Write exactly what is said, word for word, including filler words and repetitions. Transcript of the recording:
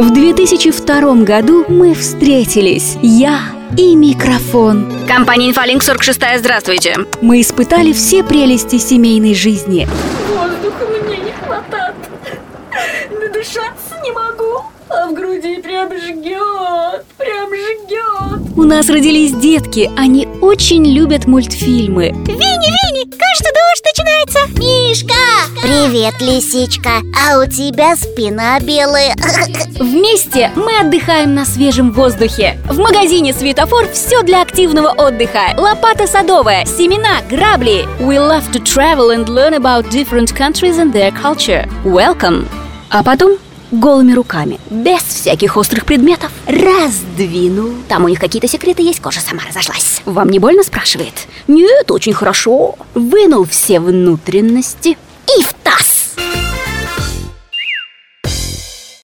В две тысячи втором году мы встретились, я и микрофон. Компания Инфолинк сорок шесть, здравствуйте. Мы испытали все прелести семейной жизни. Воздуха мне не хватает. Надышаться не могу, а в груди прям жгет, прям жгет. У нас родились детки, они очень любят мультфильмы. Винни, Винни, кажется, дождь начинается. Мишка! Привет, лисичка. А у тебя спина белая. Вместе мы отдыхаем на свежем воздухе. В магазине «Светофор» все для активного отдыха. Лопата садовая, семена, грабли. We love to travel and learn about different countries and their culture. Welcome! А потом голыми руками, без всяких острых предметов, раздвинул. Там у них какие-то секреты есть, кожа сама разошлась. Вам не больно, спрашивает? Нет, очень хорошо. Вынул все внутренности и в таз.